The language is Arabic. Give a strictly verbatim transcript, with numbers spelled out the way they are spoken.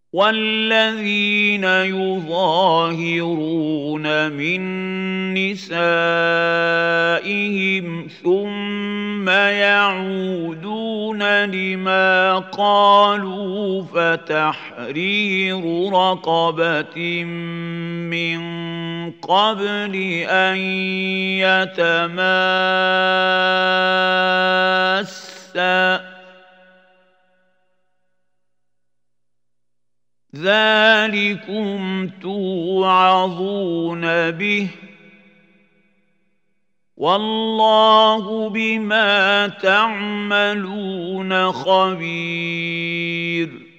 والذين يظاهرون من نسائهم ثم يعودون لما قالوا فتحرير رقبة من قبل أن يتماسا ذلكم توعظون به والله بما تعملون خبير